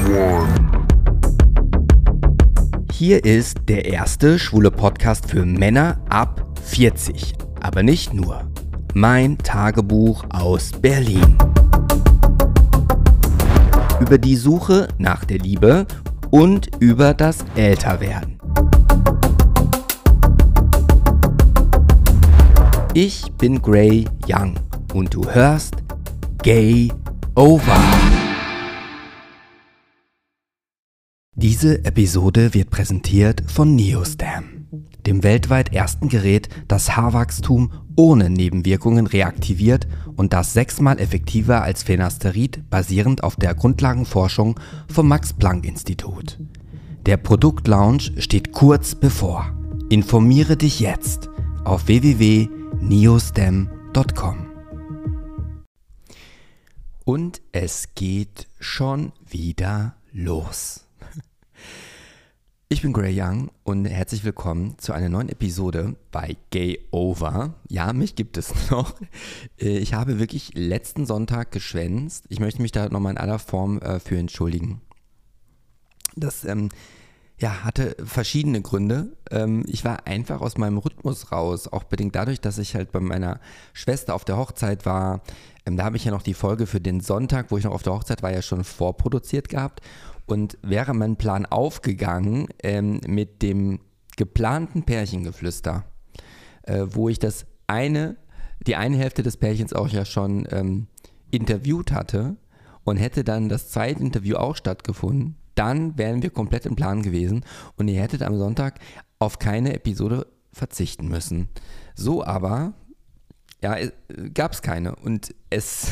Hier ist der erste schwule Podcast für Männer ab 40. Aber nicht nur. Mein Tagebuch aus Berlin. Über die Suche nach der Liebe und über das Älterwerden. Ich bin Gray Young und du hörst Gay Over. Diese Episode wird präsentiert von Neostem, dem weltweit ersten Gerät, das Haarwachstum ohne Nebenwirkungen reaktiviert und das 6-mal effektiver als Finasterid basierend auf der Grundlagenforschung vom Max-Planck-Institut. Der Produktlaunch steht kurz bevor. Informiere dich jetzt auf www.neostem.com. Und es geht schon wieder los. Ich bin Gray Young und herzlich willkommen zu einer neuen Episode bei Gay Over. Ja, mich gibt es noch. Ich habe wirklich letzten Sonntag geschwänzt. Ich möchte mich da nochmal in aller Form für entschuldigen. Das hatte verschiedene Gründe. Ich war einfach aus meinem Rhythmus raus, auch bedingt dadurch, dass ich halt bei meiner Schwester auf der Hochzeit war. Da habe ich ja noch die Folge für den Sonntag, wo ich noch auf der Hochzeit war, ja schon vorproduziert gehabt. Und wäre mein Plan aufgegangen mit dem geplanten Pärchengeflüster, wo ich die eine Hälfte des Pärchens auch ja schon interviewt hatte und hätte dann das zweite Interview auch stattgefunden, dann wären wir komplett im Plan gewesen und ihr hättet am Sonntag auf keine Episode verzichten müssen. So aber, ja, gab es keine und es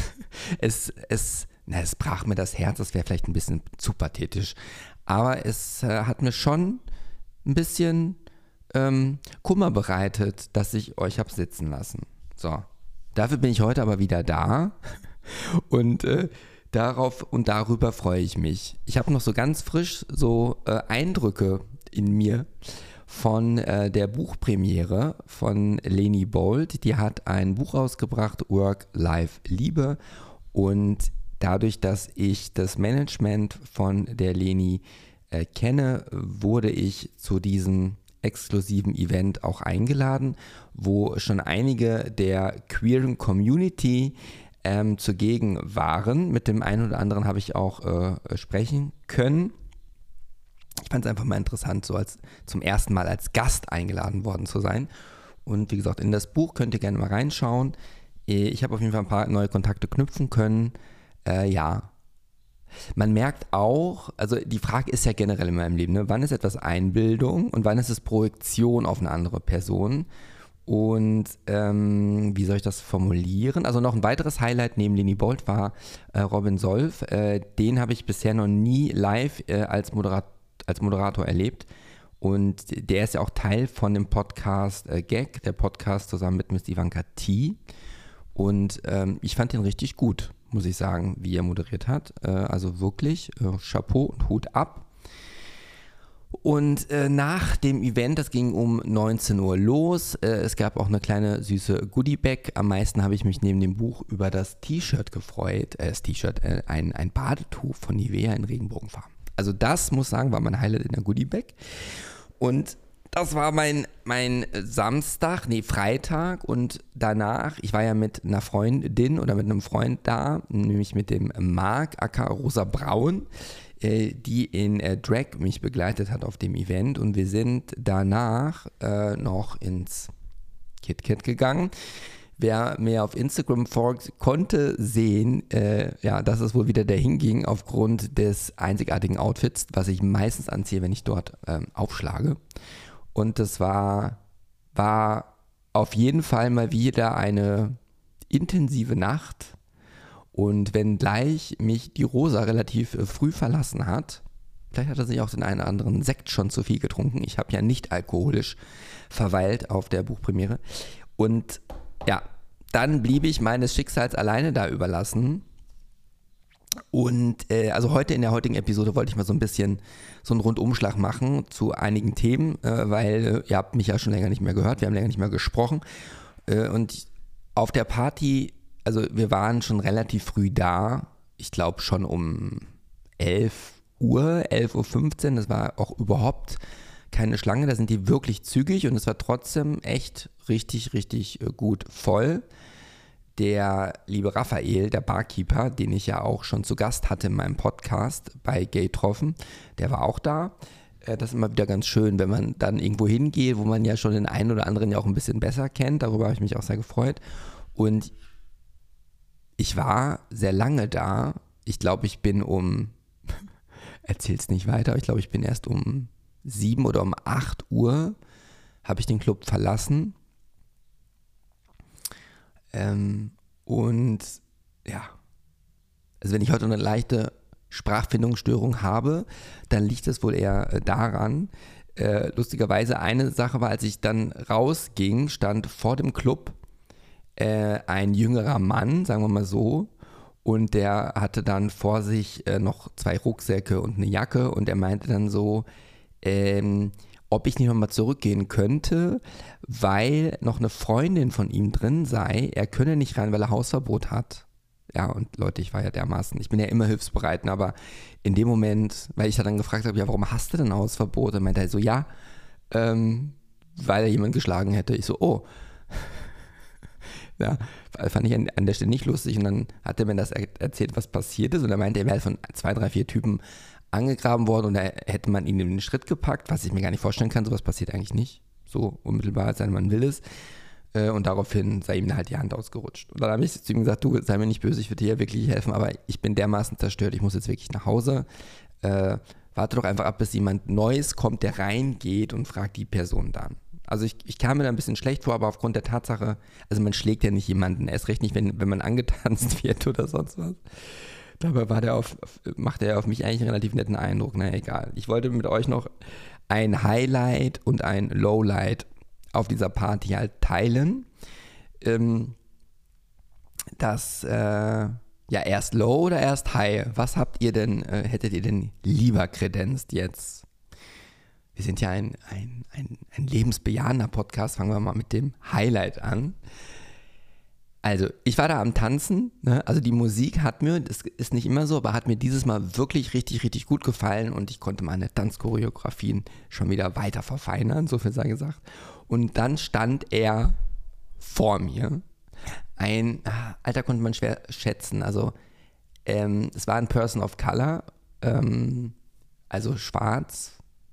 brach mir das Herz, das wäre vielleicht ein bisschen zu pathetisch, aber es hat mir schon ein bisschen Kummer bereitet, dass ich euch habe sitzen lassen. So, dafür bin ich heute aber wieder da und darauf und darüber freue ich mich. Ich habe noch so ganz frisch so Eindrücke in mir von der Buchpremiere von Leni Bold. Die hat ein Buch rausgebracht, Work, Life, Liebe, und dadurch, dass ich das Management von der Leni kenne, wurde ich zu diesem exklusiven Event auch eingeladen, wo schon einige der queeren Community zugegen waren. Mit dem einen oder anderen habe ich auch sprechen können. Ich fand es einfach mal interessant, so zum ersten Mal als Gast eingeladen worden zu sein. Und wie gesagt, in das Buch könnt ihr gerne mal reinschauen. Ich habe auf jeden Fall ein paar neue Kontakte knüpfen können. Ja, man merkt auch, also die Frage ist ja generell in meinem Leben, ne? Wann ist etwas Einbildung und wann ist es Projektion auf eine andere Person? Und wie soll ich das formulieren? Also noch ein weiteres Highlight neben Leni Bold war Robin Solf. Den habe ich bisher noch nie live als Moderator erlebt. Und der ist ja auch Teil von dem Podcast Gag, der Podcast zusammen mit Miss Ivanka T. Und ich fand den richtig gut, muss ich sagen, wie er moderiert hat. Also wirklich Chapeau und Hut ab. Und nach dem Event, das ging um 19 Uhr los, es gab auch eine kleine süße Goodie-Bag. Am meisten habe ich mich neben dem Buch über das T-Shirt gefreut. Ein Badetuch von Nivea in Regenbogenfarben. Also das, muss sagen, war mein Highlight in der Goodie-Bag. Und das war mein Freitag, und danach, ich war ja mit einer Freundin oder mit einem Freund da, nämlich mit dem Marc aka Rosa Braun, die in Drag mich begleitet hat auf dem Event, und wir sind danach noch ins KitKat gegangen. Wer mir auf Instagram folgt, konnte sehen, dass es wohl wieder dahin ging aufgrund des einzigartigen Outfits, was ich meistens anziehe, wenn ich dort aufschlage. Und das war auf jeden Fall mal wieder eine intensive Nacht. Und wenngleich mich die Rosa relativ früh verlassen hat, vielleicht hat er sich auch den einen oder anderen Sekt schon zu viel getrunken. Ich habe ja nicht alkoholisch verweilt auf der Buchpremiere. Und ja, dann blieb ich meines Schicksals alleine da überlassen. Und also heute in der heutigen Episode wollte ich mal so ein bisschen so einen Rundumschlag machen zu einigen Themen, weil ihr habt mich ja schon länger nicht mehr gehört, wir haben länger nicht mehr gesprochen. Und auf der Party, also wir waren schon relativ früh da, ich glaube schon um 11 Uhr, 11:15 Uhr, das war auch überhaupt keine Schlange, da sind die wirklich zügig und es war trotzdem echt richtig, richtig gut voll. Der liebe Raphael, der Barkeeper, den ich ja auch schon zu Gast hatte in meinem Podcast bei Gay Troffen, der war auch da. Das ist immer wieder ganz schön, wenn man dann irgendwo hingeht, wo man ja schon den einen oder anderen ja auch ein bisschen besser kennt. Darüber habe ich mich auch sehr gefreut. Und ich war sehr lange da. Ich glaube, ich bin erzähl's nicht weiter, ich glaube, ich bin erst um 7 oder um 8 Uhr habe ich den Club verlassen. Und ja, also wenn ich heute eine leichte Sprachfindungsstörung habe, dann liegt es wohl eher daran. Lustigerweise eine Sache war, als ich dann rausging, stand vor dem Club ein jüngerer Mann, sagen wir mal so, und der hatte dann vor sich noch 2 Rucksäcke und eine Jacke und er meinte dann so, ob ich nicht nochmal zurückgehen könnte, weil noch eine Freundin von ihm drin sei. Er könne nicht rein, weil er Hausverbot hat. Ja, und Leute, ich bin ja immer hilfsbereit, aber in dem Moment, weil ich dann gefragt habe, ja, warum hast du denn Hausverbot? Dann meinte er so, ja, weil er jemanden geschlagen hätte. Ich so, oh. Ja, fand ich an der Stelle nicht lustig und dann hat er mir das erzählt, was passiert ist und er meinte, er wäre von 2, 3, 4 Typen angegraben worden und da hätte man ihn in den Schritt gepackt, was ich mir gar nicht vorstellen kann, sowas passiert eigentlich nicht, so unmittelbar, als man will es. Und daraufhin sei ihm halt die Hand ausgerutscht. Und dann habe ich zu ihm gesagt, du, sei mir nicht böse, ich würde dir ja wirklich helfen, aber ich bin dermaßen zerstört, ich muss jetzt wirklich nach Hause. Warte doch einfach ab, bis jemand Neues kommt, der reingeht und fragt die Person dann. Also ich kam mir da ein bisschen schlecht vor, aber aufgrund der Tatsache, also man schlägt ja nicht jemanden, erst recht nicht, wenn man angetanzt wird oder sonst was. Dabei machte er auf mich eigentlich einen relativ netten Eindruck. Naja, egal. Ich wollte mit euch noch ein Highlight und ein Lowlight auf dieser Party halt teilen. Ja, erst Low oder erst High? Was hättet ihr denn lieber kredenzt jetzt? Wir sind ja ein lebensbejahender Podcast. Fangen wir mal mit dem Highlight an. Also, ich war da am Tanzen, ne? Also die Musik hat mir, das ist nicht immer so, aber hat mir dieses Mal wirklich richtig, richtig gut gefallen und ich konnte meine Tanzchoreografien schon wieder weiter verfeinern, so viel sei gesagt. Und dann stand er vor mir. Alter konnte man schwer schätzen, also es war ein Person of Color, also schwarz,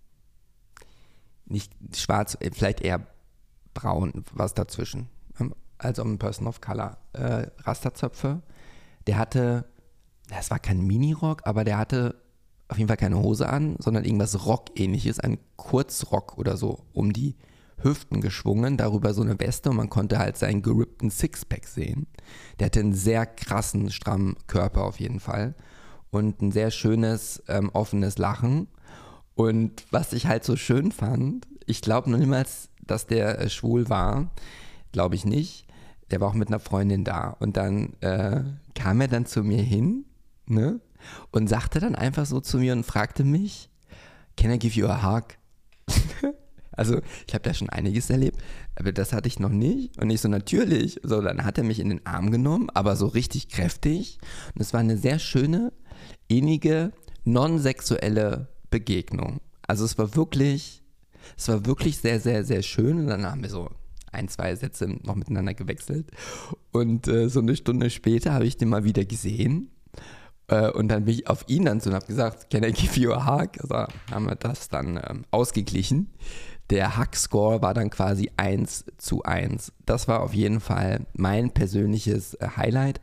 nicht schwarz, vielleicht eher braun, was dazwischen. Also ein Person of Color, Rasterzöpfe. Der hatte, das war kein Minirock, aber der hatte auf jeden Fall keine Hose an, sondern irgendwas Rock-ähnliches, ein Kurzrock oder so, um die Hüften geschwungen, darüber so eine Weste und man konnte halt seinen gerippten Sixpack sehen. Der hatte einen sehr krassen, strammen Körper auf jeden Fall und ein sehr schönes, offenes Lachen. Und was ich halt so schön fand, ich glaube noch niemals, dass der schwul war, glaube ich nicht. Der war auch mit einer Freundin da und dann kam er dann zu mir hin, ne, und sagte dann einfach so zu mir und fragte mich, can I give you a hug? Also ich habe da schon einiges erlebt, aber das hatte ich noch nicht und ich so natürlich, so dann hat er mich in den Arm genommen, aber so richtig kräftig und es war eine sehr schöne, innige, non-sexuelle Begegnung. Also es war wirklich sehr, sehr, sehr schön und dann haben wir so 1, 2 Sätze noch miteinander gewechselt und so eine Stunde später habe ich den mal wieder gesehen und dann bin ich auf ihn dann zu und habe gesagt, can I give you a hug? Also haben wir das dann ausgeglichen. Der Hug-Score war dann quasi 1:1. Das war auf jeden Fall mein persönliches Highlight.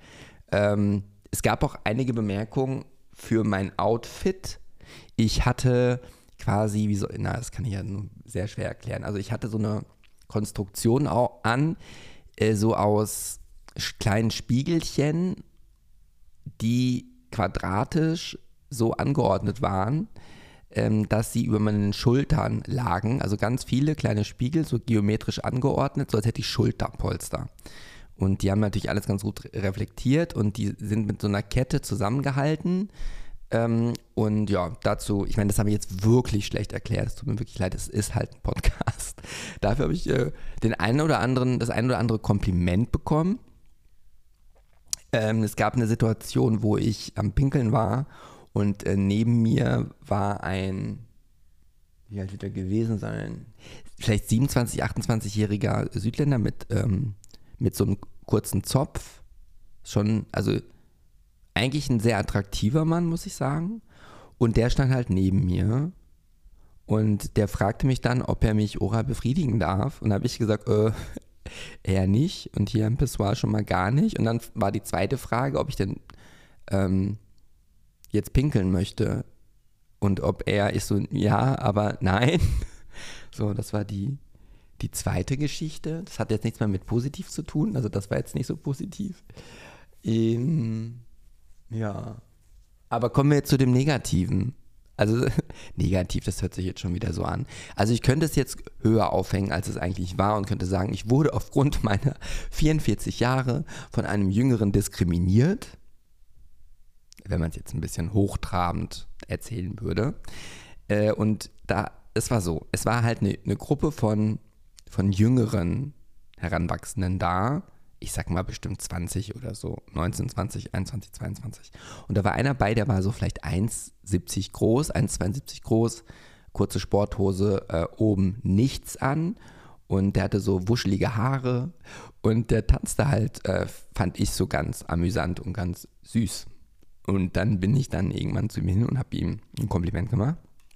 Es gab auch einige Bemerkungen für mein Outfit. Ich hatte quasi, das kann ich ja nur sehr schwer erklären. Also ich hatte so eine Konstruktion auch an, so aus kleinen Spiegelchen, die quadratisch so angeordnet waren, dass sie über meinen Schultern lagen. Also ganz viele kleine Spiegel, so geometrisch angeordnet, so als hätte ich Schulterpolster. Und die haben natürlich alles ganz gut reflektiert und die sind mit so einer Kette zusammengehalten. Und ja, dazu, ich meine, das habe ich jetzt wirklich schlecht erklärt, es tut mir wirklich leid, es ist halt ein Podcast. Dafür habe ich das ein oder andere Kompliment bekommen. Es gab eine Situation, wo ich am Pinkeln war Und neben mir war ein, wie alt wird er gewesen sein? Vielleicht 27, 28-jähriger Südländer mit so einem kurzen Zopf. Schon, also eigentlich ein sehr attraktiver Mann, muss ich sagen. Und der stand halt neben mir. Und der fragte mich dann, ob er mich oral befriedigen darf. Und da habe ich gesagt, eher nicht. Und hier im Pissoir schon mal gar nicht. Und dann war die zweite Frage, ob ich denn jetzt pinkeln möchte. Und ob ich so, ja, aber nein. So, das war die zweite Geschichte. Das hat jetzt nichts mehr mit positiv zu tun. Also das war jetzt nicht so positiv. Ja. Aber kommen wir jetzt zu dem Negativen. Also negativ, das hört sich jetzt schon wieder so an. Also ich könnte es jetzt höher aufhängen, als es eigentlich war und könnte sagen, ich wurde aufgrund meiner 44 Jahre von einem Jüngeren diskriminiert. Wenn man es jetzt ein bisschen hochtrabend erzählen würde. Und es war so, es war halt eine Gruppe von jüngeren Heranwachsenden da. Ich sag mal bestimmt 20 oder so, 19, 20, 21, 22. Und da war einer bei, der war so vielleicht 1,70 groß, 1,72 groß, kurze Sporthose, oben nichts an. Und der hatte so wuschelige Haare und der tanzte halt, fand ich so ganz amüsant und ganz süß. Und dann bin ich dann irgendwann zu ihm hin und habe ihm ein Kompliment gemacht.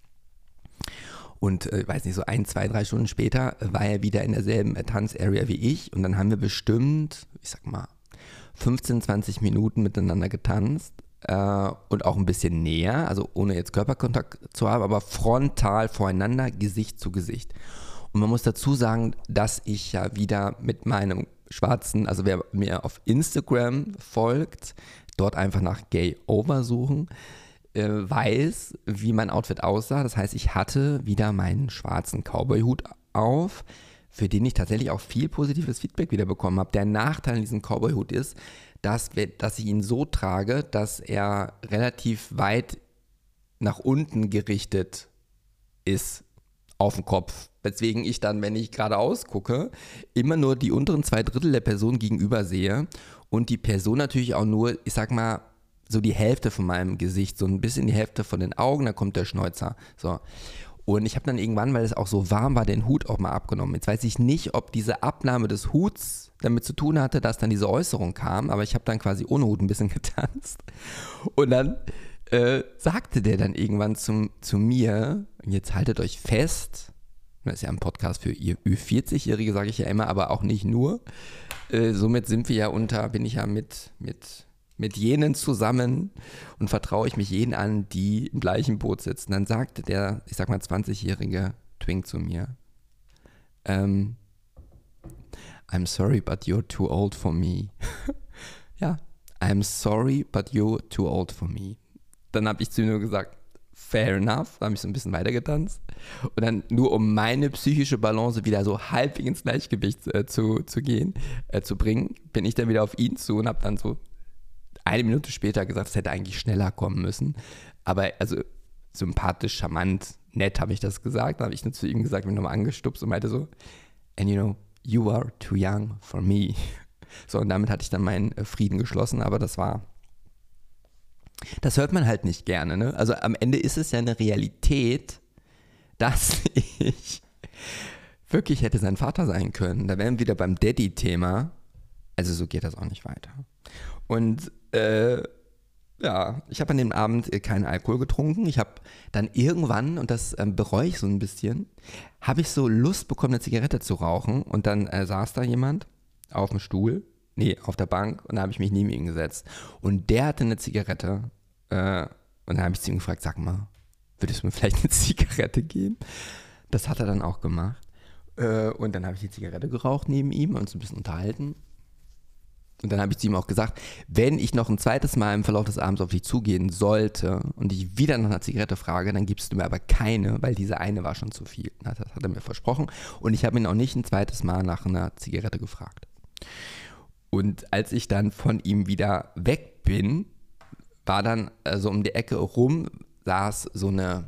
Und weiß nicht, so 1, 2, 3 Stunden später war er wieder in derselben Tanzarea wie ich. Und dann haben wir bestimmt, ich sag mal, 15, 20 Minuten miteinander getanzt. Und auch ein bisschen näher, also ohne jetzt Körperkontakt zu haben, aber frontal voreinander, Gesicht zu Gesicht. Und man muss dazu sagen, dass ich ja wieder mit meinem schwarzen, also wer mir auf Instagram folgt, dort einfach nach Gay Over suchen, weiß, wie mein Outfit aussah. Das heißt, ich hatte wieder meinen schwarzen Cowboy-Hut auf, für den ich tatsächlich auch viel positives Feedback wieder bekommen habe. Der Nachteil an diesem Cowboy-Hut ist, dass ich ihn so trage, dass er relativ weit nach unten gerichtet ist auf den Kopf. Weswegen ich dann, wenn ich geradeaus gucke, immer nur die unteren 2/3 der Person gegenüber sehe und die Person natürlich auch nur, ich sag mal, so die Hälfte von meinem Gesicht, so ein bisschen die Hälfte von den Augen, da kommt der Schnäuzer. So. Und ich habe dann irgendwann, weil es auch so warm war, den Hut auch mal abgenommen. Jetzt weiß ich nicht, ob diese Abnahme des Huts damit zu tun hatte, dass dann diese Äußerung kam, aber ich habe dann quasi ohne Hut ein bisschen getanzt. Und dann sagte der dann irgendwann zu mir, jetzt haltet euch fest, das ist ja ein Podcast für ihr Ü40-Jährige, sage ich ja immer, aber auch nicht nur. Somit bin ich ja mit jenen zusammen und vertraue ich mich jenen an, die im gleichen Boot sitzen. Dann sagte der, ich sag mal 20-jährige Twink zu mir, I'm sorry, but you're too old for me. Ja, I'm sorry, but you're too old for me. Dann habe ich zu ihm nur gesagt, fair enough, da habe ich so ein bisschen weitergetanzt. Und dann nur um meine psychische Balance wieder so halbwegs ins Gleichgewicht zu bringen, bin ich dann wieder auf ihn zu und habe dann so 1 Minute später gesagt, es hätte eigentlich schneller kommen müssen. Aber also sympathisch, charmant, nett habe ich das gesagt. Dann habe ich nur zu ihm gesagt, bin nochmal angestupst und meinte so, and you know, you are too young for me. So, und damit hatte ich dann meinen Frieden geschlossen, aber das hört man halt nicht gerne, ne? Also am Ende ist es ja eine Realität, dass ich wirklich hätte sein Vater sein können. Da wären wir wieder beim Daddy-Thema. Also so geht das auch nicht weiter. Und ja, ich habe an dem Abend keinen Alkohol getrunken. Ich habe dann irgendwann, und das bereue ich so ein bisschen, habe ich so Lust bekommen, eine Zigarette zu rauchen. Und dann saß da jemand auf dem Stuhl, auf der Bank, und da habe ich mich neben ihn gesetzt. Und der hatte eine Zigarette. Und dann habe ich zu ihm gefragt, sag mal, würdest du mir vielleicht eine Zigarette geben? Das hat er dann auch gemacht. Und dann habe ich die Zigarette geraucht neben ihm und uns ein bisschen unterhalten. Und dann habe ich zu ihm auch gesagt, wenn ich noch ein zweites Mal im Verlauf des Abends auf dich zugehen sollte und dich wieder nach einer Zigarette frage, dann gibst du mir aber keine, weil diese eine war schon zu viel. Das hat er mir versprochen. Und ich habe ihn auch nicht ein zweites Mal nach einer Zigarette gefragt. Und als ich dann von ihm wieder weg bin, war dann so um die Ecke rum, saß so eine,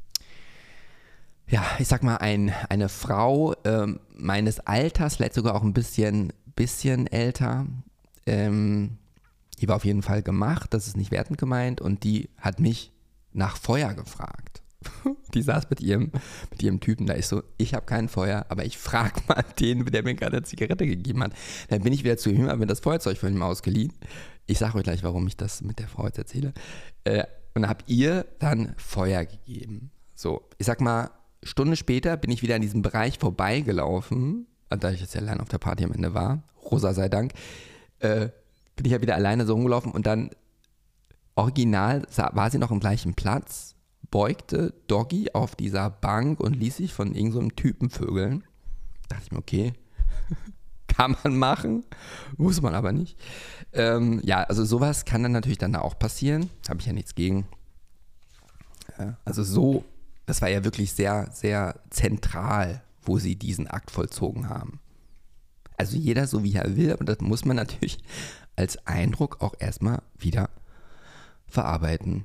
ja, ich sag mal, eine Frau meines Alters, vielleicht sogar auch ein bisschen älter. Die war auf jeden Fall gemacht, das ist nicht wertend gemeint, und die hat mich nach Feuer gefragt. Die saß mit ihrem Typen da. Ich so, ich habe kein Feuer, aber ich frage mal den, der mir gerade eine Zigarette gegeben hat. Dann bin ich wieder zu ihm, habe mir das Feuerzeug von ihm ausgeliehen. Ich sage euch gleich, warum ich das mit der Frau jetzt erzähle. Und dann habt ihr dann Feuer gegeben. So, ich sag mal, Stunde später bin ich wieder in diesem Bereich vorbeigelaufen, da ich jetzt ja allein auf der Party am Ende war, Rosa sei Dank, bin ich ja wieder alleine so rumgelaufen und dann original war sie noch am gleichen Platz, beugte Doggy auf dieser Bank und ließ sich von irgend so einem Typen vögeln. Da dachte ich mir, okay, kann man machen, muss man aber nicht. Ja, also sowas kann dann natürlich dann da auch passieren, habe ich ja nichts gegen. Ja, also so, das war ja wirklich sehr, sehr zentral, wo sie diesen Akt vollzogen haben. Also jeder so wie er will, aber das muss man natürlich als Eindruck auch erstmal wieder verarbeiten.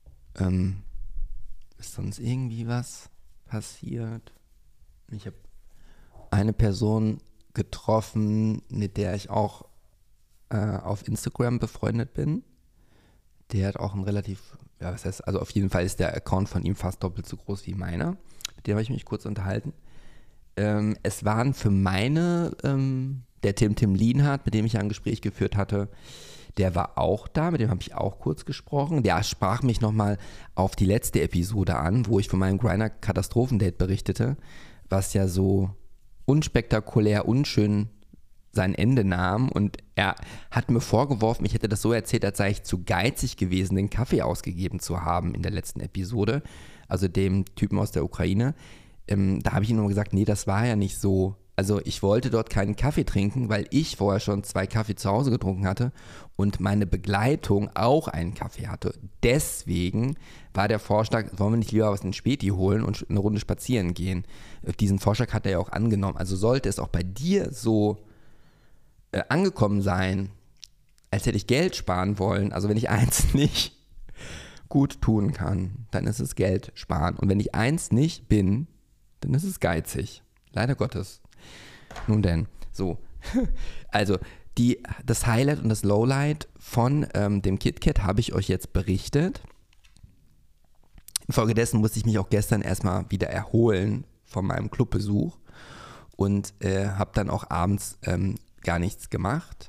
Ist sonst irgendwie was passiert? Ich habe eine Person getroffen, mit der ich auch auf Instagram befreundet bin. Der hat auch ein relativ, ja, was heißt, also auf jeden Fall ist der Account von ihm fast doppelt so groß wie meiner. Mit dem habe ich mich kurz unterhalten. Es waren für meine, der Tim Lienhardt, mit dem ich ja ein Gespräch geführt hatte, der war auch da, mit dem habe ich auch kurz gesprochen. Der sprach mich nochmal auf die letzte Episode an, wo ich von meinem Grindr-Katastrophendate berichtete, was ja so unspektakulär, unschön sein Ende nahm. Und er hat mir vorgeworfen, ich hätte das so erzählt, als sei ich zu geizig gewesen, den Kaffee ausgegeben zu haben in der letzten Episode, also dem Typen aus der Ukraine. Da habe ich ihm nur gesagt, nee, das war ja nicht so. Also ich wollte dort keinen Kaffee trinken, weil ich vorher schon 2 Kaffee zu Hause getrunken hatte und meine Begleitung auch einen Kaffee hatte. Deswegen war der Vorschlag, wollen wir nicht lieber was in Späti holen und eine Runde spazieren gehen. Diesen Vorschlag hat er ja auch angenommen. Also sollte es auch bei dir so angekommen sein, als hätte ich Geld sparen wollen. Also wenn ich eins nicht gut tun kann, dann ist es Geld sparen. Und wenn ich eins nicht bin, dann ist es geizig. Leider Gottes. Nun denn, so. Also, das Highlight und das Lowlight von dem KitKat habe ich euch jetzt berichtet. Infolgedessen musste ich mich auch gestern erstmal wieder erholen von meinem Clubbesuch und habe dann auch abends gar nichts gemacht.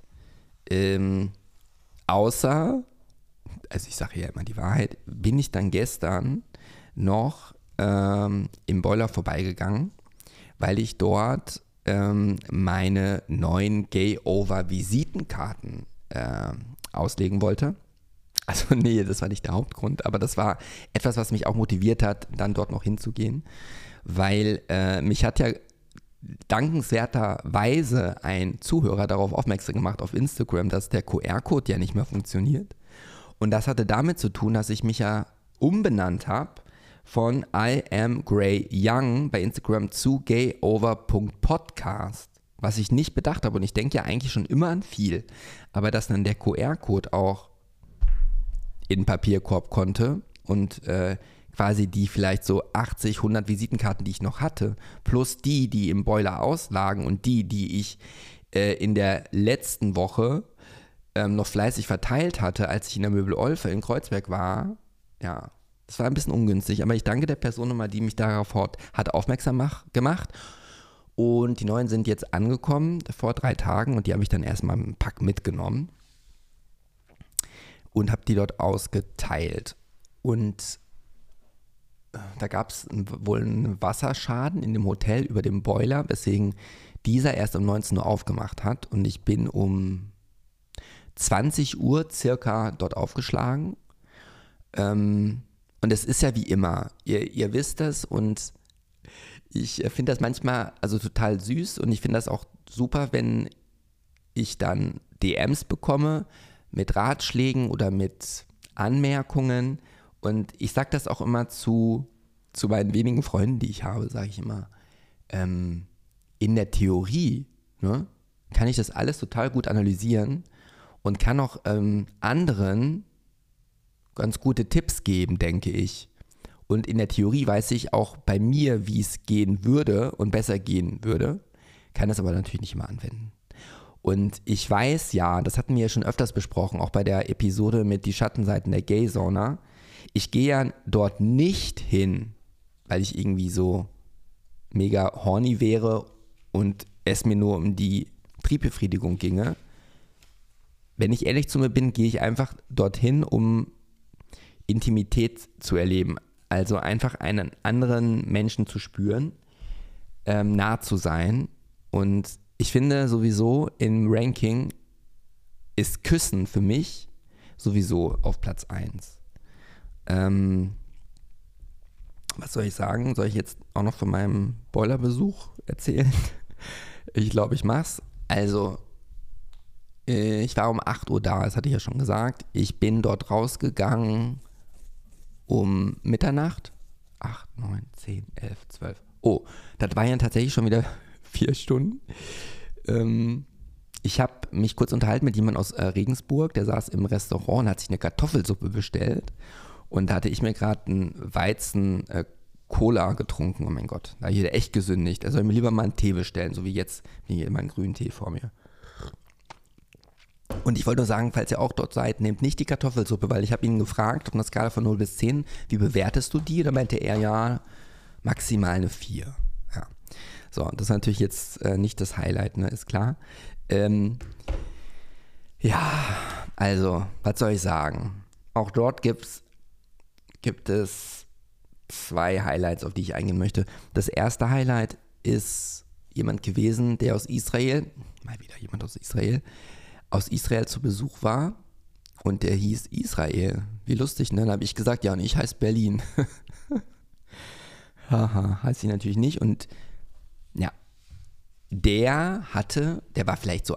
Außer, also ich sage ja immer die Wahrheit, bin ich dann gestern noch im Boiler vorbeigegangen, weil ich dort meine neuen Gay-Over-Visitenkarten auslegen wollte. Also nee, das war nicht der Hauptgrund, aber das war etwas, was mich auch motiviert hat, dann dort noch hinzugehen, weil mich hat ja dankenswerterweise ein Zuhörer darauf aufmerksam gemacht auf Instagram, dass der QR-Code ja nicht mehr funktioniert. Und das hatte damit zu tun, dass ich mich ja umbenannt habe von I am Gray Young bei Instagram zu gayover.podcast, was ich nicht bedacht habe. Und ich denke ja eigentlich schon immer an viel, aber dass dann der QR-Code auch in den Papierkorb konnte und quasi die vielleicht so 80, 100 Visitenkarten, die ich noch hatte, plus die im Boiler auslagen und die ich in der letzten Woche noch fleißig verteilt hatte, als ich in der Möbel Olfe in Kreuzberg war. Ja, das war ein bisschen ungünstig, aber ich danke der Person nochmal, die mich darauf hat aufmerksam gemacht. Und die neuen sind jetzt angekommen vor 3 Tagen und die habe ich dann erstmal im Pack mitgenommen und habe die dort ausgeteilt. Und da gab es wohl einen Wasserschaden in dem Hotel über dem Boiler, weswegen dieser erst um 19 Uhr aufgemacht hat. Und ich bin um 20 Uhr circa dort aufgeschlagen. Und es ist ja wie immer, ihr wisst es und ich finde das manchmal also total süß und ich finde das auch super, wenn ich dann DMs bekomme mit Ratschlägen oder mit Anmerkungen und ich sage das auch immer zu meinen wenigen Freunden, die ich habe, sage ich immer, in der Theorie, ne, kann ich das alles total gut analysieren und kann auch anderen ganz gute Tipps geben, denke ich. Und in der Theorie weiß ich auch bei mir, wie es gehen würde und besser gehen würde, kann das aber natürlich nicht immer anwenden. Und ich weiß ja, das hatten wir ja schon öfters besprochen, auch bei der Episode mit die Schattenseiten der Gay-Sauna, Ich gehe ja dort nicht hin, weil ich irgendwie so mega horny wäre und es mir nur um die Triebbefriedigung ginge. Wenn ich ehrlich zu mir bin, gehe ich einfach dorthin, um Intimität zu erleben. Also einfach einen anderen Menschen zu spüren, nah zu sein. Und ich finde sowieso im Ranking ist Küssen für mich sowieso auf Platz 1. Was soll ich sagen? Soll ich jetzt auch noch von meinem Boilerbesuch erzählen? Ich glaube, ich mach's. Also, ich war um 8 Uhr da, das hatte ich ja schon gesagt. Ich bin dort rausgegangen um Mitternacht. 8, 9, 10, 11, 12. Oh, das waren ja tatsächlich schon wieder 4 Stunden. Ich habe mich kurz unterhalten mit jemandem aus Regensburg, der saß im Restaurant und hat sich eine Kartoffelsuppe bestellt. Und da hatte ich mir gerade einen Weizen Cola getrunken. Oh mein Gott, da hier echt gesündigt. Er soll mir lieber mal einen Tee bestellen, so wie jetzt hier immer einen grünen Tee vor mir. Und ich wollte nur sagen, falls ihr auch dort seid, nehmt nicht die Kartoffelsuppe, weil ich habe ihn gefragt, auf einer Skala von 0 bis 10, wie bewertest du die? Da meinte er, ja, maximal eine 4. Ja. So, das ist natürlich jetzt nicht das Highlight, ne, ist klar. Ja, also, was soll ich sagen? Auch dort gibt es 2 Highlights, auf die ich eingehen möchte. Das erste Highlight ist jemand gewesen, der aus Israel, mal wieder jemand aus Israel zu Besuch war und der hieß Israel. Wie lustig, ne? Dann habe ich gesagt, ja, und ich heiße Berlin. Haha, heißt ich natürlich nicht. Und ja, der war vielleicht so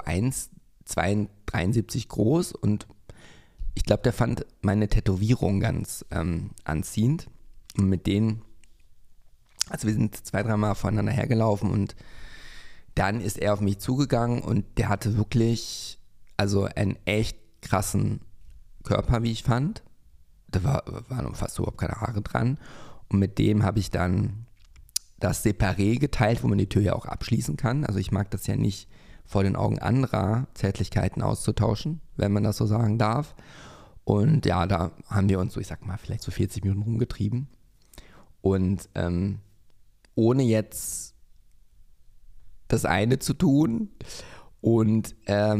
1,73 groß und ich glaube, der fand meine Tätowierung ganz anziehend. Und mit denen, also wir sind 2-3 Mal voneinander hergelaufen und dann ist er auf mich zugegangen und der hatte wirklich, also einen echt krassen Körper, wie ich fand. Da waren fast überhaupt keine Haare dran. Und mit dem habe ich dann das Separé geteilt, wo man die Tür ja auch abschließen kann. Also ich mag das ja nicht, vor den Augen anderer Zärtlichkeiten auszutauschen, wenn man das so sagen darf. Und ja, da haben wir uns so, ich sag mal, vielleicht so 40 Minuten rumgetrieben. Und ohne jetzt das eine zu tun. Und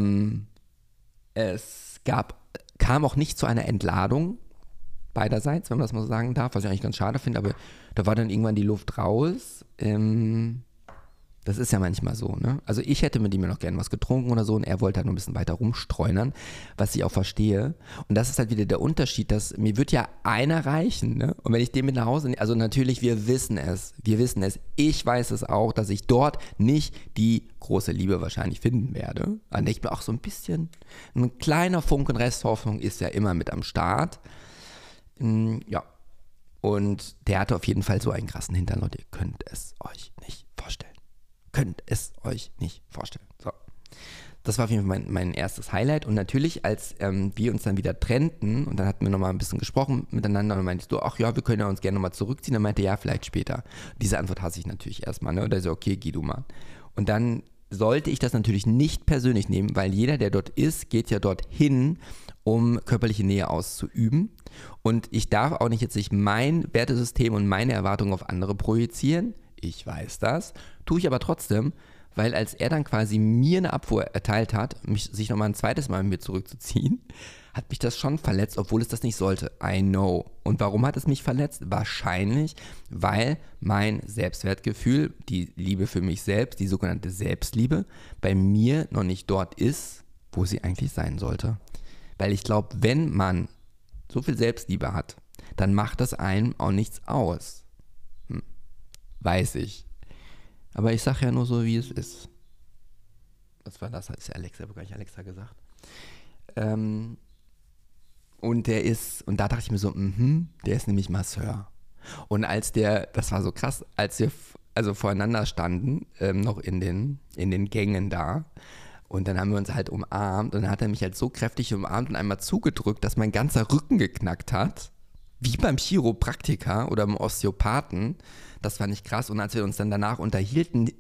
es kam auch nicht zu einer Entladung beiderseits, wenn man das mal so sagen darf, was ich eigentlich ganz schade finde, aber da war dann irgendwann die Luft raus. Das ist ja manchmal so, ne? Also ich hätte mit ihm ja noch gerne was getrunken oder so und er wollte halt noch ein bisschen weiter rumstreunern, was ich auch verstehe. Und das ist halt wieder der Unterschied, dass mir wird ja einer reichen, ne? Und wenn ich den mit nach Hause nehme, also natürlich, wir wissen es, ich weiß es auch, dass ich dort nicht die große Liebe wahrscheinlich finden werde. An der ich mir auch so ein kleiner Funken Resthoffnung ist ja immer mit am Start. Ja. Und der hatte auf jeden Fall so einen krassen Hintern, Leute, ihr könnt es euch nicht vorstellen. So. Das war auf jeden Fall mein erstes Highlight. Und natürlich, als wir uns dann wieder trennten und dann hatten wir nochmal ein bisschen gesprochen miteinander und dann meinte ich so, ach ja, wir können ja uns gerne nochmal zurückziehen. Dann meinte er, ja, vielleicht später. Diese Antwort hasse ich natürlich erstmal, ne? Und er so, okay, geh du mal. Und dann sollte ich das natürlich nicht persönlich nehmen, weil jeder, der dort ist, geht ja dorthin, um körperliche Nähe auszuüben. Und ich darf auch nicht jetzt nicht mein Wertesystem und meine Erwartungen auf andere projizieren. Ich weiß das. Tue ich aber trotzdem, weil als er dann quasi mir eine Abfuhr erteilt hat, sich nochmal ein zweites Mal mit mir zurückzuziehen, hat mich das schon verletzt, obwohl es das nicht sollte. I know. Und warum hat es mich verletzt? Wahrscheinlich, weil mein Selbstwertgefühl, die Liebe für mich selbst, die sogenannte Selbstliebe, bei mir noch nicht dort ist, wo sie eigentlich sein sollte. Weil ich glaube, wenn man so viel Selbstliebe hat, dann macht das einem auch nichts aus. Weiß ich. Aber ich sage ja nur so, wie es ist. Was war das? Hat ja Alexa, habe gar nicht Alexa gesagt. Und der ist, und da dachte ich mir so, der ist nämlich Masseur. Und das war so krass, als wir also voreinander standen, noch in den Gängen da, und dann haben wir uns halt umarmt und dann hat er mich halt so kräftig umarmt und einmal zugedrückt, dass mein ganzer Rücken geknackt hat. Wie beim Chiropraktiker oder beim Osteopathen. Das fand ich krass. Und als wir uns dann danach unterhielten,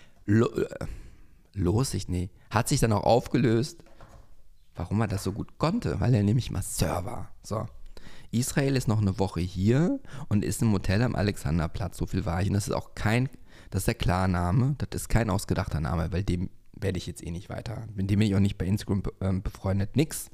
hat sich dann auch aufgelöst, warum er das so gut konnte, weil er nämlich Masseur war. So. Israel ist noch eine Woche hier und ist im Hotel am Alexanderplatz. So viel war ich. Und das ist der Klarname. Das ist kein ausgedachter Name, weil dem werde ich jetzt eh nicht weiter. Mit dem bin ich auch nicht bei Instagram befreundet. Nix.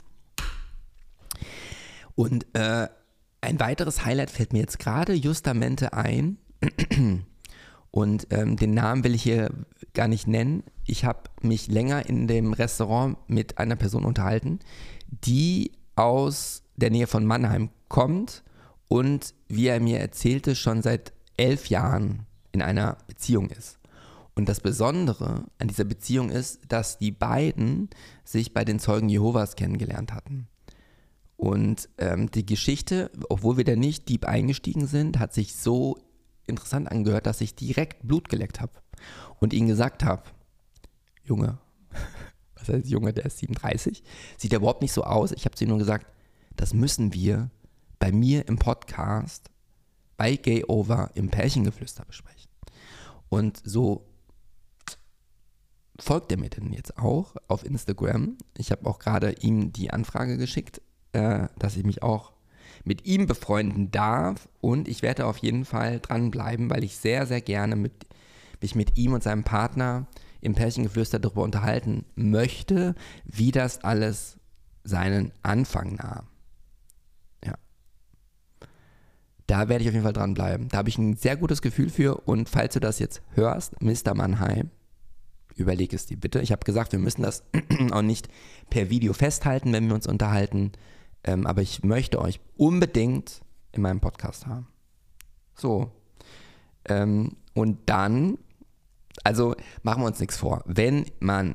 Und ein weiteres Highlight fällt mir jetzt gerade justamente ein. Und den Namen will ich hier gar nicht nennen. Ich habe mich länger in dem Restaurant mit einer Person unterhalten, die aus der Nähe von Mannheim kommt und, wie er mir erzählte, schon seit 11 Jahren in einer Beziehung ist. Und das Besondere an dieser Beziehung ist, dass die beiden sich bei den Zeugen Jehovas kennengelernt hatten. Und die Geschichte, obwohl wir da nicht deep eingestiegen sind, hat sich so interessant angehört, dass ich direkt Blut geleckt habe und ihnen gesagt habe, Junge, was heißt Junge, der ist 37, sieht ja überhaupt nicht so aus. Ich habe zu ihm nur gesagt, das müssen wir bei mir im Podcast bei Gay Over im Pärchengeflüster besprechen. Und so folgt er mir denn jetzt auch auf Instagram. Ich habe auch gerade ihm die Anfrage geschickt, dass ich mich auch mit ihm befreunden darf, und ich werde auf jeden Fall dranbleiben, weil ich sehr, sehr gerne mich mit ihm und seinem Partner im Pärchengeflüster darüber unterhalten möchte, wie das alles seinen Anfang nahm. Ja. Da werde ich auf jeden Fall dranbleiben. Da habe ich ein sehr gutes Gefühl für, und falls du das jetzt hörst, Mr. Mannheim, überleg es dir bitte. Ich habe gesagt, wir müssen das auch nicht per Video festhalten, wenn wir uns unterhalten, aber ich möchte euch unbedingt in meinem Podcast haben. So. Und dann, also machen wir uns nichts vor, wenn man,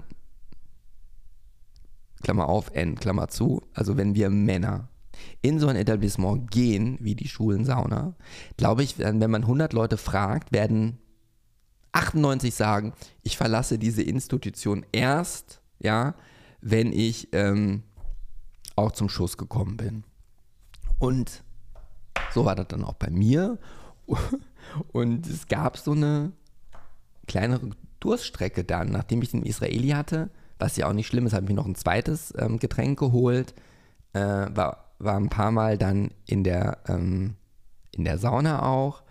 Klammer auf, N, Klammer zu, also wenn wir Männer in so ein Etablissement gehen, wie die Schwulensauna, glaube ich, wenn man 100 Leute fragt, werden 98 sagen, ich verlasse diese Institution erst, ja, wenn ich auch zum Schuss gekommen bin. Und so war das dann auch bei mir. Und es gab so eine kleinere Durststrecke dann, nachdem ich den Israeli hatte, was ja auch nicht schlimm ist, habe ich mir noch ein zweites Getränk geholt, war ein paar Mal dann in der Sauna auch,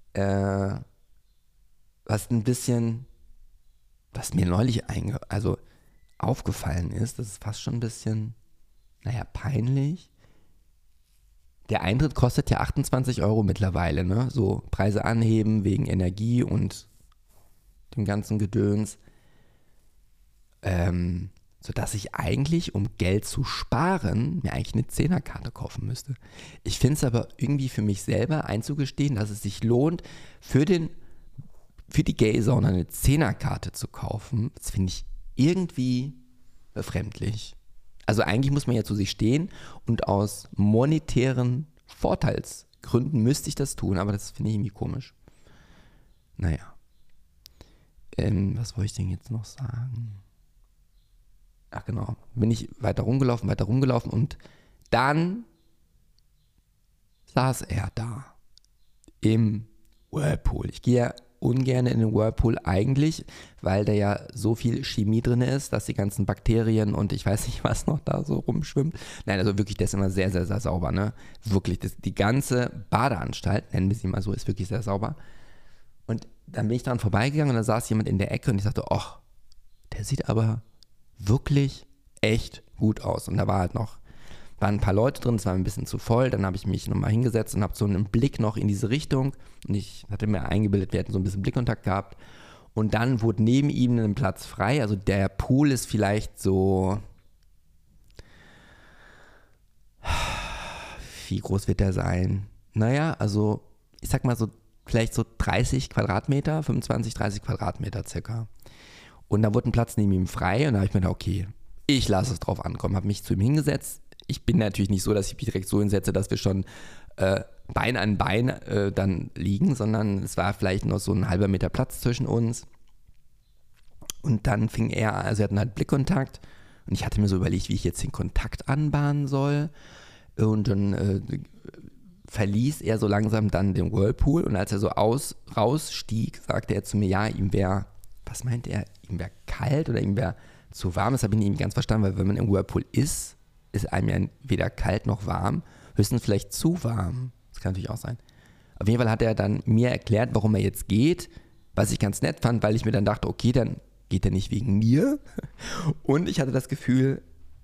was mir neulich aufgefallen ist, das ist fast schon ein bisschen, peinlich. Der Eintritt kostet ja 28 € mittlerweile, ne? So Preise anheben wegen Energie und dem ganzen Gedöns. Sodass ich eigentlich, um Geld zu sparen, mir eigentlich eine 10er-Karte kaufen müsste. Ich finde es aber irgendwie für mich selber einzugestehen, dass es sich lohnt, für die Gay-Sauna eine 10er-Karte zu kaufen. Das finde ich irgendwie befremdlich. Also eigentlich muss man ja zu sich stehen, und aus monetären Vorteilsgründen müsste ich das tun, aber das finde ich irgendwie komisch. Naja. Was wollte ich denn jetzt noch sagen? Ach genau, bin ich weiter rumgelaufen und dann saß er da im Whirlpool. Ich gehe ja ungern in den Whirlpool eigentlich, weil da ja so viel Chemie drin ist, dass die ganzen Bakterien und ich weiß nicht, was noch da so rumschwimmt. Nein, also wirklich, der ist immer sehr, sehr, sehr sauber, ne? Wirklich, die ganze Badeanstalt, nennen wir sie mal so, ist wirklich sehr sauber. Und dann bin ich dran vorbeigegangen und da saß jemand in der Ecke und ich dachte, ach, der sieht aber wirklich echt gut aus. Und da waren ein paar Leute drin, es war ein bisschen zu voll, dann habe ich mich nochmal hingesetzt und habe so einen Blick noch in diese Richtung, und ich hatte mir eingebildet, wir hätten so ein bisschen Blickkontakt gehabt, und dann wurde neben ihm ein Platz frei, also der Pool ist vielleicht so, wie groß wird der sein? Naja, also ich sag mal so, vielleicht so 30 Quadratmeter, 25, 30 Quadratmeter circa. Und da wurde ein Platz neben ihm frei, und da habe ich mir gedacht, okay, ich lasse es drauf ankommen, habe mich zu ihm hingesetzt. Ich bin natürlich nicht so, dass ich mich direkt so hinsetze, dass wir schon Bein an Bein dann liegen, sondern es war vielleicht noch so ein halber Meter Platz zwischen uns. Und dann wir hatten halt Blickkontakt, und ich hatte mir so überlegt, wie ich jetzt den Kontakt anbahnen soll. Und dann verließ er so langsam dann den Whirlpool, und als er so rausstieg, sagte er zu mir, ja, was meint er, ihm wäre kalt oder ihm wäre zu warm? Das habe ich nicht ganz verstanden, weil wenn man im Whirlpool ist einem ja weder kalt noch warm. Höchstens vielleicht zu warm. Das kann natürlich auch sein. Auf jeden Fall hat er dann mir erklärt, warum er jetzt geht, was ich ganz nett fand, weil ich mir dann dachte, okay, dann geht er nicht wegen mir. Und ich hatte das Gefühl,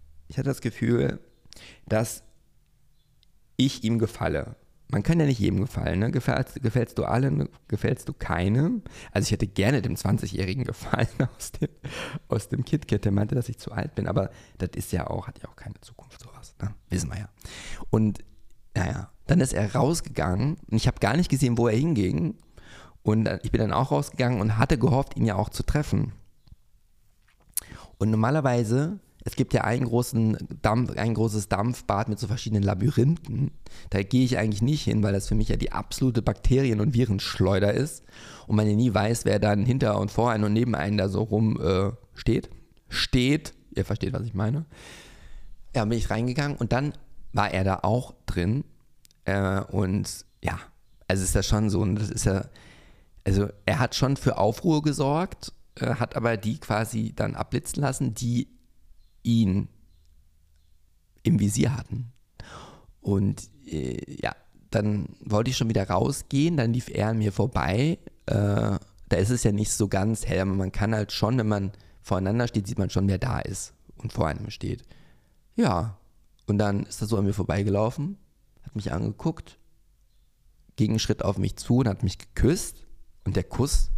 dass ich ihm gefalle. Man kann ja nicht jedem gefallen, ne? Gefällst du allen, gefällst du keinem. Also ich hätte gerne dem 20-Jährigen gefallen aus dem KitKat, der meinte, dass ich zu alt bin, aber das ist ja auch, hat ja auch keine Zukunft, sowas, ne? Wissen wir ja. Und naja, dann ist er rausgegangen und ich habe gar nicht gesehen, wo er hinging. Und ich bin dann auch rausgegangen und hatte gehofft, ihn ja auch zu treffen. Und normalerweise, es gibt ja ein großes Dampfbad mit so verschiedenen Labyrinthen. Da gehe ich eigentlich nicht hin, weil das für mich ja die absolute Bakterien- und Virenschleuder ist. Und man ja nie weiß, wer dann hinter und vor einen und neben einen da so rum steht. Ihr versteht, was ich meine. Ja, bin ich reingegangen und dann war er da auch drin. Und ja, also ist das schon so. Und das ist ja, also er hat schon für Aufruhr gesorgt, hat aber die quasi dann abblitzen lassen, die ihn im Visier hatten. Und ja, dann wollte ich schon wieder rausgehen, dann lief er an mir vorbei. Da ist es ja nicht so ganz hell, aber man kann halt schon, wenn man voreinander steht, sieht man schon, wer da ist und vor einem steht. Ja, und dann ist er so an mir vorbeigelaufen, hat mich angeguckt, ging einen Schritt auf mich zu und hat mich geküsst. Und der Kuss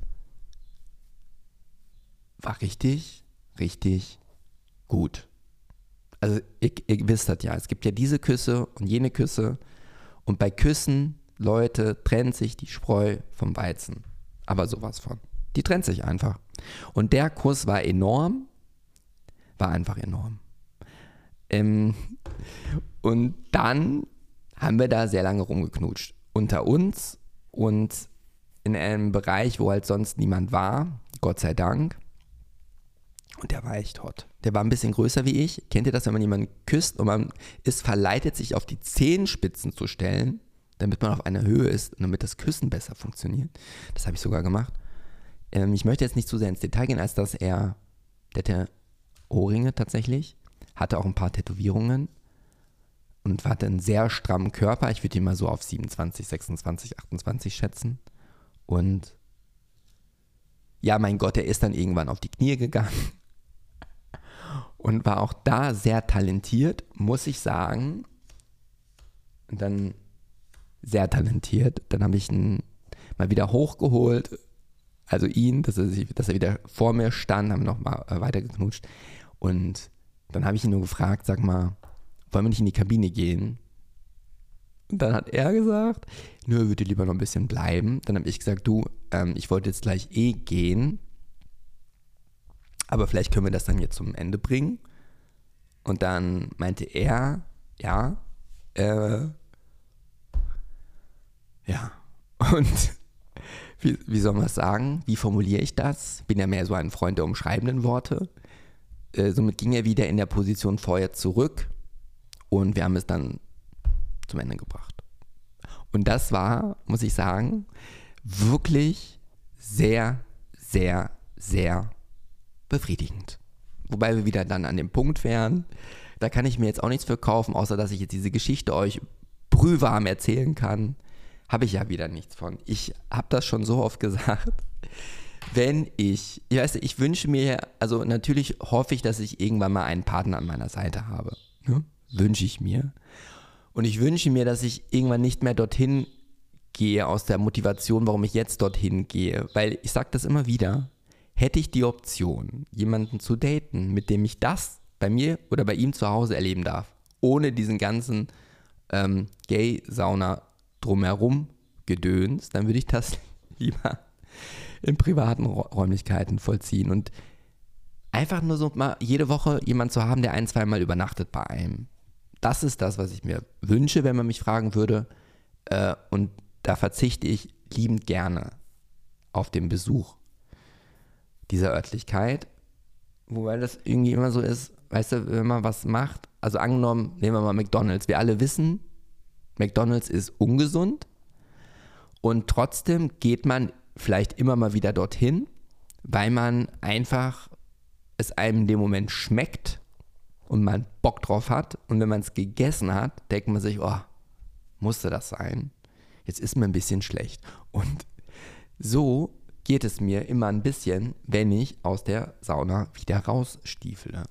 war richtig, richtig gut. Also ihr wisst das ja, es gibt ja diese Küsse und jene Küsse. Und bei Küssen, Leute, trennt sich die Spreu vom Weizen. Aber sowas von. Die trennt sich einfach. Und der Kuss war enorm, war einfach enorm. Und dann haben wir da sehr lange rumgeknutscht. Unter uns und in einem Bereich, wo halt sonst niemand war, Gott sei Dank. Und der war echt hot. Der war ein bisschen größer wie ich. Kennt ihr das, wenn man jemanden küsst und man ist verleitet, sich auf die Zehenspitzen zu stellen, damit man auf einer Höhe ist und damit das Küssen besser funktioniert? Das habe ich sogar gemacht. Ich möchte jetzt nicht zu sehr ins Detail gehen, als dass der hatte Ohrringe tatsächlich, hatte auch ein paar Tätowierungen und hatte einen sehr strammen Körper. Ich würde ihn mal so auf 27, 26, 28 schätzen. Und ja, mein Gott, er ist dann irgendwann auf die Knie gegangen und war auch da sehr talentiert, muss ich sagen. Und dann sehr talentiert. Dann habe ich ihn mal wieder hochgeholt, also ihn, dass er wieder vor mir stand, haben wir noch mal weiter geknutscht. Und dann habe ich ihn nur gefragt, sag mal, wollen wir nicht in die Kabine gehen? Und dann hat er gesagt, nö, würde lieber noch ein bisschen bleiben. Dann habe ich gesagt, du, ich wollte jetzt gleich gehen, aber vielleicht können wir das dann jetzt zum Ende bringen. Und dann meinte er, ja. Und wie soll man es sagen? Wie formuliere ich das? Bin ja mehr so ein Freund der umschreibenden Worte. Somit ging er wieder in der Position vorher zurück und wir haben es dann zum Ende gebracht. Und das war, muss ich sagen, wirklich sehr, sehr, sehr befriedigend. Wobei wir wieder dann an dem Punkt wären, da kann ich mir jetzt auch nichts für kaufen, außer dass ich jetzt diese Geschichte euch brühwarm erzählen kann. Habe ich ja wieder nichts von. Ich habe das schon so oft gesagt. Ich wünsche mir, also natürlich hoffe ich, dass ich irgendwann mal einen Partner an meiner Seite habe. Ne? Wünsche ich mir. Und ich wünsche mir, dass ich irgendwann nicht mehr dorthin gehe aus der Motivation, warum ich jetzt dorthin gehe. Weil ich sage das immer wieder, hätte ich die Option, jemanden zu daten, mit dem ich das bei mir oder bei ihm zu Hause erleben darf, ohne diesen ganzen Gay-Sauna drumherum Gedöns, dann würde ich das lieber in privaten Räumlichkeiten vollziehen. Und einfach nur so mal jede Woche jemanden zu haben, der 1-2 Mal übernachtet bei einem. Das ist das, was ich mir wünsche, wenn man mich fragen würde. Und da verzichte ich liebend gerne auf den Besuch dieser Örtlichkeit. Wobei das irgendwie immer so ist, weißt du, wenn man was macht, also angenommen, nehmen wir mal McDonald's. Wir alle wissen, McDonald's ist ungesund und trotzdem geht man vielleicht immer mal wieder dorthin, weil man einfach es einem in dem Moment schmeckt und man Bock drauf hat und wenn man es gegessen hat, denkt man sich, oh, musste das sein. Jetzt ist mir ein bisschen schlecht. Und so geht es mir immer ein bisschen, wenn ich aus der Sauna wieder rausstiefele.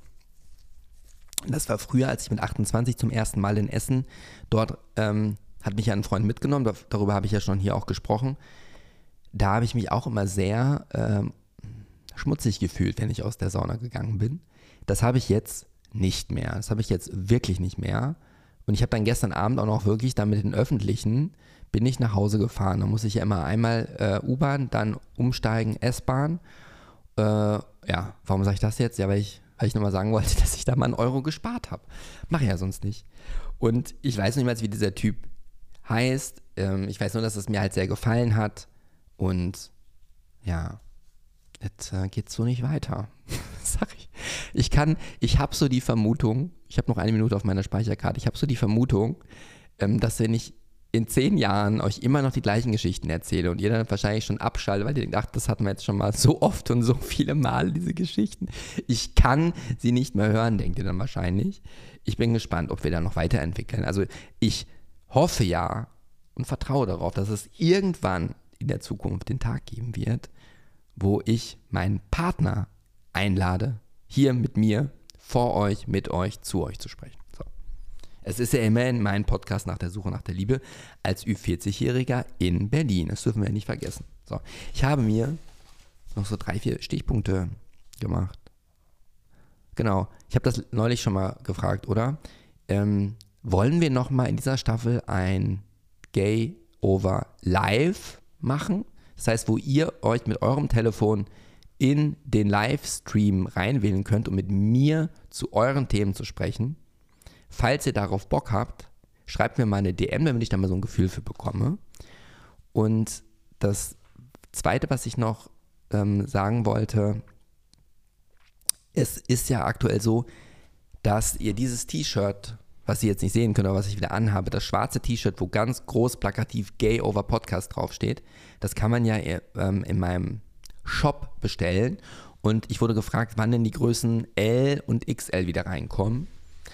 Das war früher, als ich mit 28 zum ersten Mal in Essen, dort hat mich ja ein Freund mitgenommen, darüber habe ich ja schon hier auch gesprochen. Da habe ich mich auch immer sehr schmutzig gefühlt, wenn ich aus der Sauna gegangen bin. Das habe ich jetzt nicht mehr. Das habe ich jetzt wirklich nicht mehr. Und ich habe dann gestern Abend auch noch wirklich dann mit den Öffentlichen bin ich nach Hause gefahren. Da muss ich ja immer einmal U-Bahn, dann umsteigen, S-Bahn. Ja, warum sage ich das jetzt? Ja, weil ich nochmal sagen wollte, dass ich da mal 1 Euro gespart habe. Mache ich ja sonst nicht. Und ich weiß nicht mehr, wie dieser Typ heißt. Ich weiß nur, dass es mir halt sehr gefallen hat. Und ja, jetzt geht so nicht weiter. Sag ich. Ich habe so die Vermutung, ich habe noch 1 Minute auf meiner Speicherkarte, ich habe so die Vermutung, dass wenn ich in 10 Jahren euch immer noch die gleichen Geschichten erzähle und ihr dann wahrscheinlich schon abschaltet, weil ihr denkt, ach, das hatten wir jetzt schon mal so oft und so viele Mal, diese Geschichten. Ich kann sie nicht mehr hören, denkt ihr dann wahrscheinlich. Ich bin gespannt, ob wir da noch weiterentwickeln. Also ich hoffe ja und vertraue darauf, dass es irgendwann in der Zukunft den Tag geben wird, wo ich meinen Partner einlade, hier mit mir, vor euch, mit euch, zu euch zu sprechen. So. Es ist ja immerhin mein Podcast nach der Suche nach der Liebe als Ü40-Jähriger in Berlin. Das dürfen wir ja nicht vergessen. So. Ich habe mir noch so 3, 4 Stichpunkte gemacht. Genau, ich habe das neulich schon mal gefragt, oder? Wollen wir nochmal in dieser Staffel ein Gay Over Live machen? Das heißt, wo ihr euch mit eurem Telefon in den Livestream reinwählen könnt, um mit mir zu euren Themen zu sprechen. Falls ihr darauf Bock habt, schreibt mir mal eine DM, damit ich da mal so ein Gefühl für bekomme. Und das Zweite, was ich noch sagen wollte, es ist ja aktuell so, dass ihr dieses T-Shirt, was ihr jetzt nicht sehen könnt, aber was ich wieder anhabe, das schwarze T-Shirt, wo ganz groß plakativ Gay Over Podcast draufsteht, das kann man ja in meinem Shop bestellen. Und ich wurde gefragt, wann denn die Größen L und XL wieder reinkommen.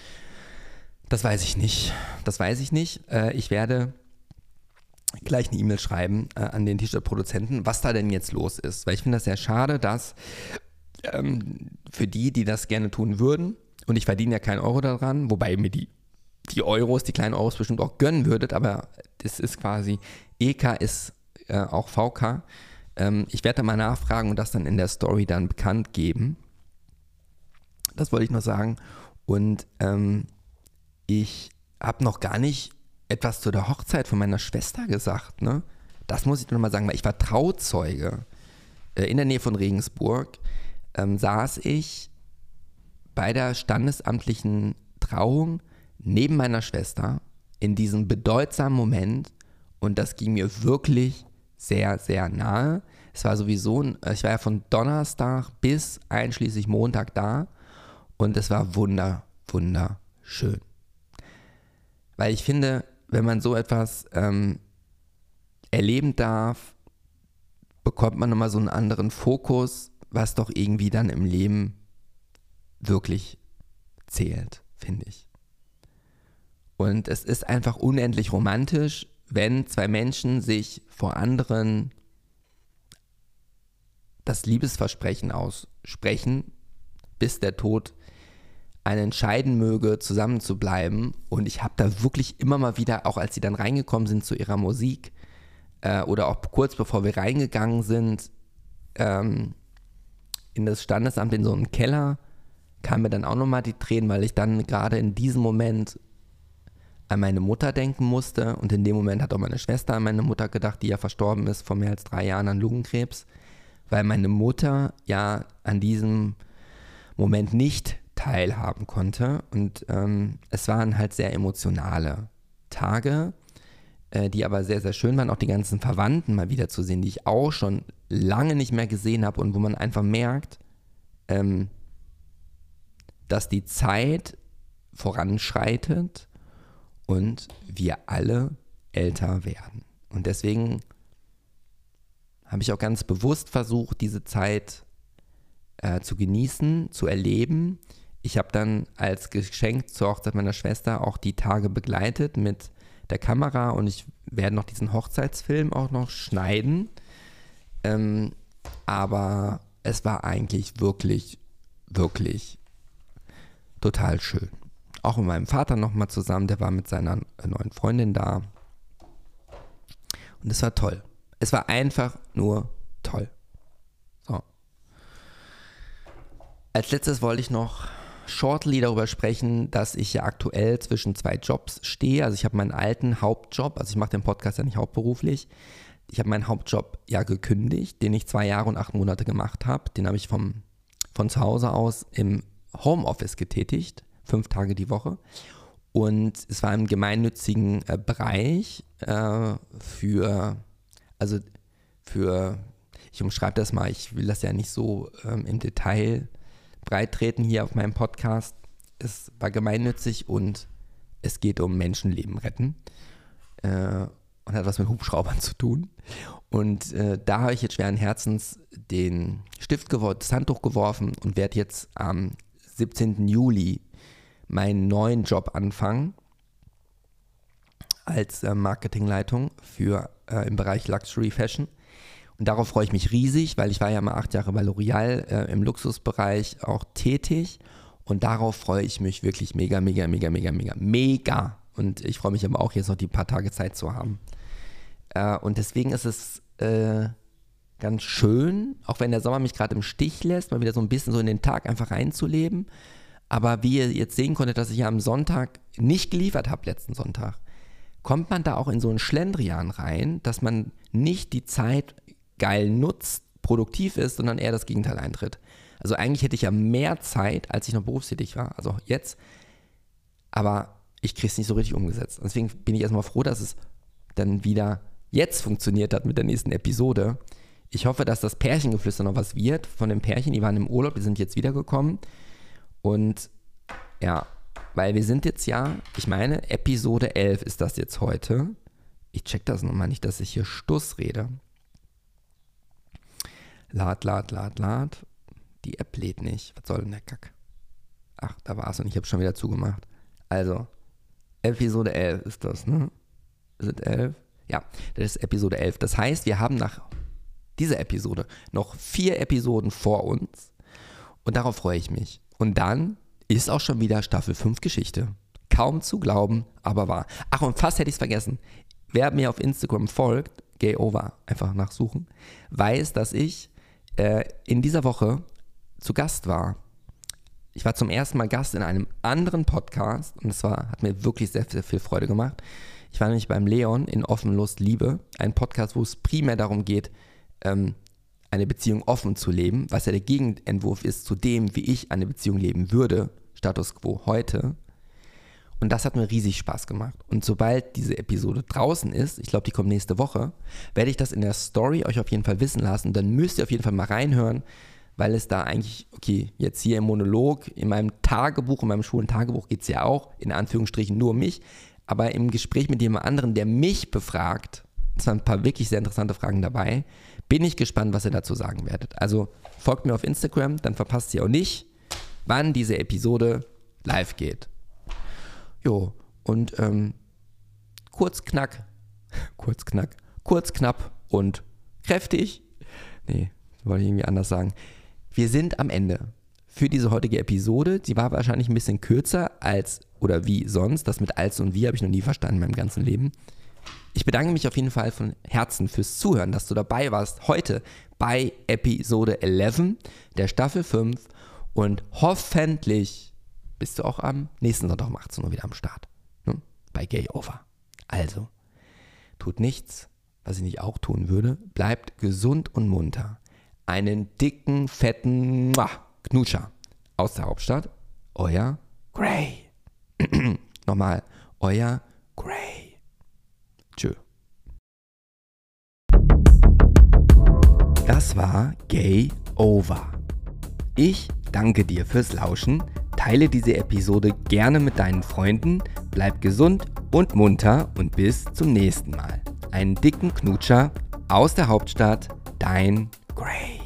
Das weiß ich nicht. Ich werde gleich eine E-Mail schreiben an den T-Shirt-Produzenten, was da denn jetzt los ist. Weil ich finde das sehr schade, dass für die das gerne tun würden, und ich verdiene ja keinen Euro daran, wobei mir die Euros, die kleinen Euros bestimmt auch gönnen würdet, aber das ist quasi, EK ist auch VK. Ich werde da mal nachfragen und das dann in der Story dann bekannt geben. Das wollte ich noch sagen. Und ich habe noch gar nicht etwas zu der Hochzeit von meiner Schwester gesagt, ne? Das muss ich noch mal sagen, weil ich war Trauzeuge. In der Nähe von Regensburg saß ich bei der standesamtlichen Trauung neben meiner Schwester in diesem bedeutsamen Moment, und das ging mir wirklich sehr, sehr nahe. Es war sowieso, ich war ja von Donnerstag bis einschließlich Montag da, und es war wunderschön. Weil ich finde, wenn man so etwas erleben darf, bekommt man nochmal so einen anderen Fokus, was doch irgendwie dann im Leben wirklich zählt, finde ich. Und es ist einfach unendlich romantisch, wenn 2 Menschen sich vor anderen das Liebesversprechen aussprechen, bis der Tod einen entscheiden möge, zusammen zu bleiben. Und ich habe da wirklich immer mal wieder, auch als sie dann reingekommen sind zu ihrer Musik, oder auch kurz bevor wir reingegangen sind, in das Standesamt, in so einen Keller, kamen mir dann auch nochmal die Tränen, weil ich dann gerade in diesem Moment an meine Mutter denken musste. Und in dem Moment hat auch meine Schwester an meine Mutter gedacht, die ja verstorben ist vor mehr als 3 Jahren an Lungenkrebs, weil meine Mutter ja an diesem Moment nicht teilhaben konnte. Und es waren halt sehr emotionale Tage, die aber sehr, sehr schön waren, auch die ganzen Verwandten mal wieder zu sehen, die ich auch schon lange nicht mehr gesehen habe, und wo man einfach merkt, dass die Zeit voranschreitet und wir alle älter werden. Und deswegen habe ich auch ganz bewusst versucht, diese Zeit zu genießen, zu erleben. Ich habe dann als Geschenk zur Hochzeit meiner Schwester auch die Tage begleitet mit der Kamera und ich werde noch diesen Hochzeitsfilm auch noch schneiden. Aber es war eigentlich wirklich, wirklich total schön. Auch mit meinem Vater nochmal zusammen, der war mit seiner neuen Freundin da. Und es war toll. Es war einfach nur toll. So. Als letztes wollte ich noch shortly darüber sprechen, dass ich ja aktuell zwischen 2 Jobs stehe. Also ich habe meinen alten Hauptjob, also ich mache den Podcast ja nicht hauptberuflich. Ich habe meinen Hauptjob ja gekündigt, den ich 2 Jahre und 8 Monate gemacht habe. Den habe ich von zu Hause aus im Homeoffice getätigt, 5 Tage die Woche. Und es war im gemeinnützigen Bereich ich umschreibe das mal, ich will das ja nicht so im Detail breit treten hier auf meinem Podcast. Es war gemeinnützig und es geht um Menschenleben retten und hat was mit Hubschraubern zu tun. Und da habe ich jetzt schweren Herzens den das Handtuch geworfen und werde jetzt am 17. Juli meinen neuen Job anfangen als Marketingleitung im Bereich Luxury Fashion. Und darauf freue ich mich riesig, weil ich war ja mal 8 Jahre bei L'Oreal im Luxusbereich auch tätig. Und darauf freue ich mich wirklich mega. Und ich freue mich aber auch, jetzt noch die paar Tage Zeit zu haben. Und deswegen ist es ganz schön, auch wenn der Sommer mich gerade im Stich lässt, mal wieder so ein bisschen so in den Tag einfach reinzuleben. Aber wie ihr jetzt sehen konntet, dass ich ja am Sonntag nicht geliefert habe, letzten Sonntag, kommt man da auch in so einen Schlendrian rein, dass man nicht die Zeit geil nutzt, produktiv ist, sondern eher das Gegenteil eintritt. Also eigentlich hätte ich ja mehr Zeit, als ich noch berufstätig war, also jetzt, aber ich kriege es nicht so richtig umgesetzt. Und deswegen bin ich erstmal froh, dass es dann wieder jetzt funktioniert hat mit der nächsten Episode. Ich hoffe, dass das Pärchengeflüster noch was wird von dem Pärchen, die waren im Urlaub, die sind jetzt wiedergekommen. Und ja, weil wir sind jetzt ich meine, Episode 11 ist das jetzt heute. Ich check das nochmal nicht, dass ich hier Stuss rede. Lad. Die App lädt nicht. Was soll denn der Kack? Ach, da war es und ich habe schon wieder zugemacht. Also, Episode 11 ist das, ne? Ist es 11? Ja, das ist Episode 11. Das heißt, wir haben nach dieser Episode noch 4 Episoden vor uns und darauf freue ich mich. Und dann ist auch schon wieder Staffel 5 Geschichte. Kaum zu glauben, aber wahr. Ach, und fast hätte ich es vergessen. Wer mir auf Instagram folgt, GayOver, einfach nachsuchen, weiß, dass ich in dieser Woche zu Gast war. Ich war zum ersten Mal Gast in einem anderen Podcast und hat mir wirklich sehr, sehr viel Freude gemacht. Ich war nämlich beim Leon in Offen, Lust, Liebe, ein Podcast, wo es primär darum geht, eine Beziehung offen zu leben, was ja der Gegenentwurf ist zu dem, wie ich eine Beziehung leben würde, Status quo heute. Und das hat mir riesig Spaß gemacht. Und sobald diese Episode draußen ist, ich glaube, die kommt nächste Woche, werde ich das in der Story euch auf jeden Fall wissen lassen. Dann müsst ihr auf jeden Fall mal reinhören, weil es da eigentlich, okay, jetzt hier im Monolog, in meinem Tagebuch, in meinem schwulen Tagebuch geht es ja auch, in Anführungsstrichen, nur um mich, aber im Gespräch mit jemand anderen, der mich befragt, es waren ein paar wirklich sehr interessante Fragen dabei, bin ich gespannt, was ihr dazu sagen werdet. Also folgt mir auf Instagram, dann verpasst ihr auch nicht, wann diese Episode live geht. Jo, und kurz, knapp und kräftig. Nee, wollte ich irgendwie anders sagen. Wir sind am Ende für diese heutige Episode. Sie war wahrscheinlich ein bisschen kürzer oder wie sonst. Das mit als und wie habe ich noch nie verstanden in meinem ganzen Leben. Ich bedanke mich auf jeden Fall von Herzen fürs Zuhören, dass du dabei warst heute bei Episode 11 der Staffel 5 und hoffentlich bist du auch am nächsten Sonntag um 18 Uhr wieder am Start, ne? Bei GayOver. Also, tut nichts, was ich nicht auch tun würde. Bleibt gesund und munter. Einen dicken, fetten Knutscher aus der Hauptstadt. Euer Gray. Nochmal, euer Gray. Tschö. Das war GayOver. Ich danke dir fürs Lauschen. Teile diese Episode gerne mit deinen Freunden. Bleib gesund und munter und bis zum nächsten Mal. Einen dicken Knutscher aus der Hauptstadt, dein Gray.